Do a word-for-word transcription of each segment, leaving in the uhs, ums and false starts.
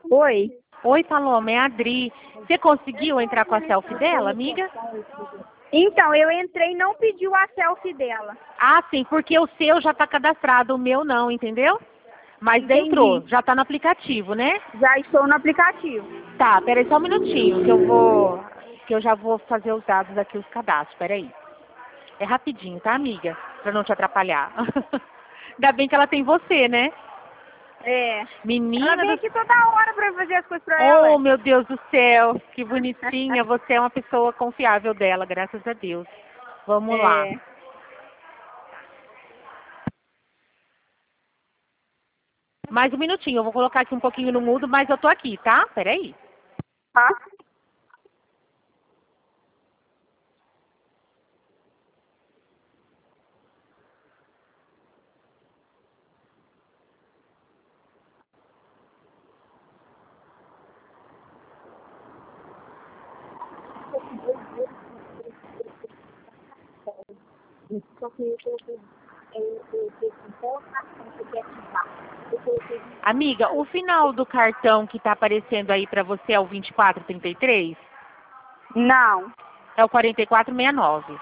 Oi. Oi, Paloma, é a Adri. Você conseguiu entrar com a selfie dela, amiga? Então, eu entrei e não pediu a selfie dela. Ah, sim, porque o seu já tá cadastrado, o meu não, entendeu? Mas Entendi. entrou, já tá no aplicativo, né? Já estou no aplicativo. Tá, peraí só um minutinho, que eu vou. Que eu já vou fazer os dados aqui, os cadastros, peraí. É rapidinho, tá, amiga? Pra não te atrapalhar. Ainda bem que ela tem você, né? É. Ela Menina vem do... aqui toda hora pra eu fazer as coisas pra ela. Oh, meu Deus do céu, que bonitinha. Você é uma pessoa confiável dela, graças a Deus. Vamos lá. É. Mais um minutinho, eu vou colocar aqui um pouquinho no mudo, mas eu tô aqui, tá? Peraí. Tá? Amiga, o final do cartão que tá aparecendo aí pra você é o vinte e quatro trinta e três? Não. É o quarenta e quatro sessenta e nove.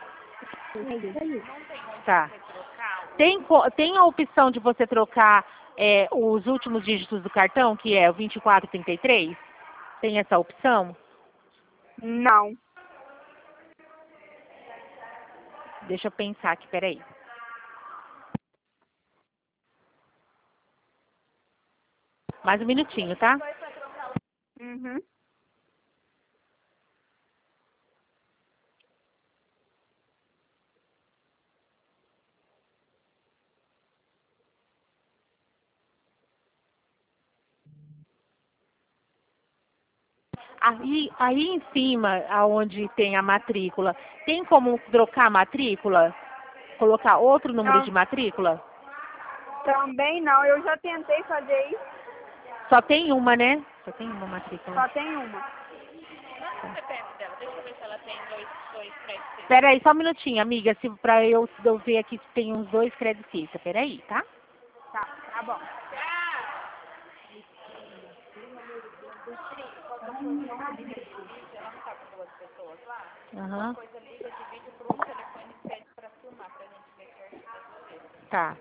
Tá. Tem, co- tem a opção de você trocar é, os últimos dígitos do cartão, que é o vinte e quatro trinta e três? Tem essa opção? Não. Deixa eu pensar aqui, peraí. Mais um minutinho, tá? Uhum. Aí, aí em cima, aonde tem a matrícula, tem como trocar a matrícula? Colocar outro número Não. de matrícula? Também não. Eu já tentei fazer isso. Só tem uma, né? Só tem uma matrícula. Só tem uma. Pera aí, só um minutinho, amiga, se, pra eu, eu ver aqui se tem uns dois créditos. Pera aí, tá? Tá, tá bom. Aham. Tá.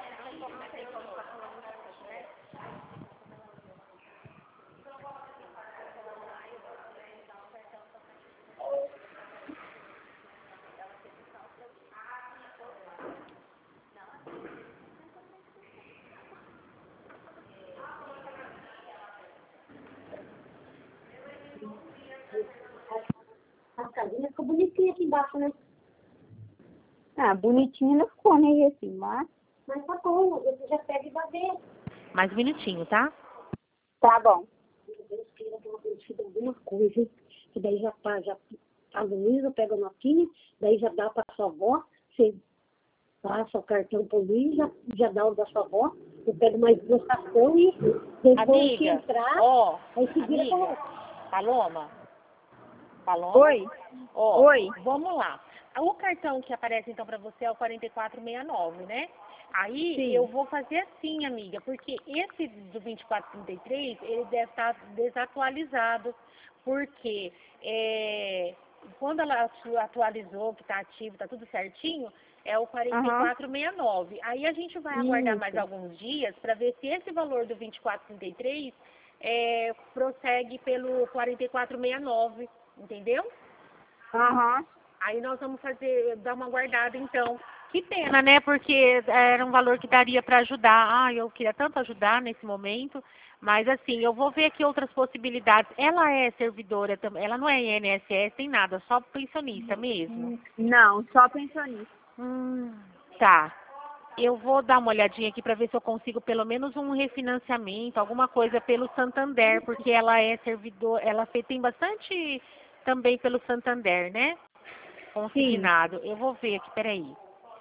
A casinha ficou bonitinha aqui embaixo, né? Ah, bonitinho não ficou, né, assim, mas... Mas tá bom, você já pega e vai ver. Mais um minutinho, tá? Tá bom. Deus queira que eu consiga alguma coisa, que daí já tá, já a Luísa pega a notinha, daí já dá pra sua avó, você passa o cartão pro Luiz, já, já dá o da sua avó, eu pego mais duas cartão e depois que Amiga, entrar, ó, aí se vira pra amiga, outra. Paloma, Paloma, Oi. ó, Oi. vamos lá. O cartão que aparece então pra você é o quarenta e quatro sessenta e nove, né? Aí Sim. eu vou fazer assim, amiga, porque esse do vinte e quatro trinta e três, ele deve estar desatualizado, porque é, quando ela atu- atualizou, que tá ativo, tá tudo certinho, é o quarenta e quatro sessenta e nove. Aí a gente vai aguardar mais Isso. alguns dias para ver se esse valor do vinte e quatro trinta e três é, prossegue pelo quarenta e quatro sessenta e nove, entendeu? Aham. Aí nós vamos fazer, dar uma guardada então. Que pena, né? Porque era um valor que daria para ajudar. Ah, eu queria tanto ajudar nesse momento. Mas assim, eu vou ver aqui outras possibilidades. Ela é servidora também, ela não é I N S S, nem nada, só pensionista mesmo. Não, só pensionista. Hum, tá. Eu vou dar uma olhadinha aqui para ver se eu consigo pelo menos um refinanciamento, alguma coisa pelo Santander, porque ela é servidor, ela fe- tem bastante também pelo Santander, né? Consignado. Eu vou ver aqui, peraí.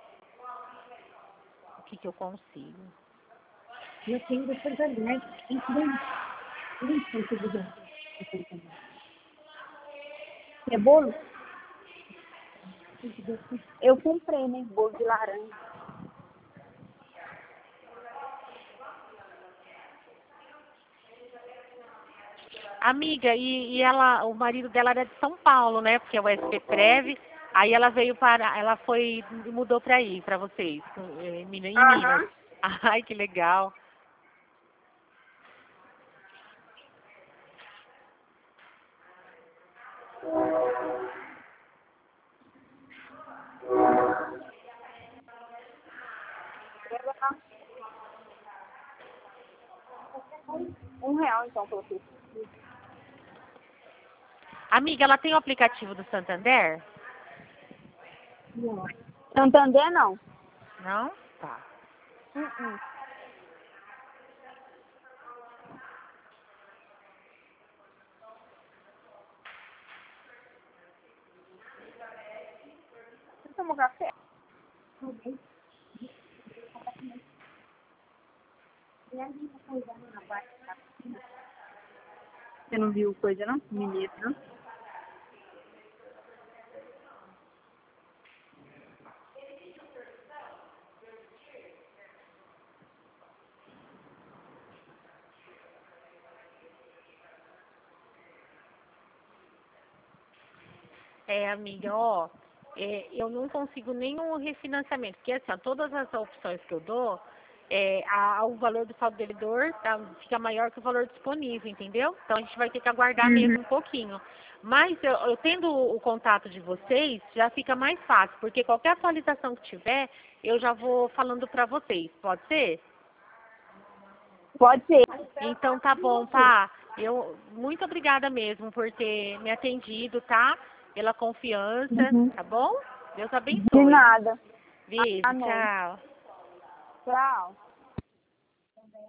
O que que eu consigo? Eu tenho do Santander, tem que ver. Não sei se eu vou dar. É bolo? Eu comprei, né? Bolo de laranja. Amiga, e, e ela, o marido dela era de São Paulo, né? Porque é o S P Prev. Aí ela veio para, ela foi, mudou para aí, para vocês, em Minas. Em Minas. Aham. Ai, que legal. Um real, então, pra você. Amiga, ela tem o aplicativo do Santander? Santander, não. Não? Tá. Uh-uh. Você tomou café? Você não viu coisa, não? Mineiro, não? É, amiga, ó, é, eu não consigo nenhum refinanciamento, porque assim, ó, todas as opções que eu dou, é, a- o valor do saldo devedor tá, fica maior que o valor disponível, entendeu? Então a gente vai ter que aguardar mesmo um pouquinho. Mas eu, eu tendo o contato de vocês, já fica mais fácil, porque qualquer atualização que tiver, eu já vou falando pra vocês, pode ser? Pode ser. Então tá bom, tá? Eu muito obrigada mesmo por ter me atendido, tá? Pela confiança, Uhum. tá bom? Deus De abençoe. nada. Beijo, Amém. tchau. Tchau.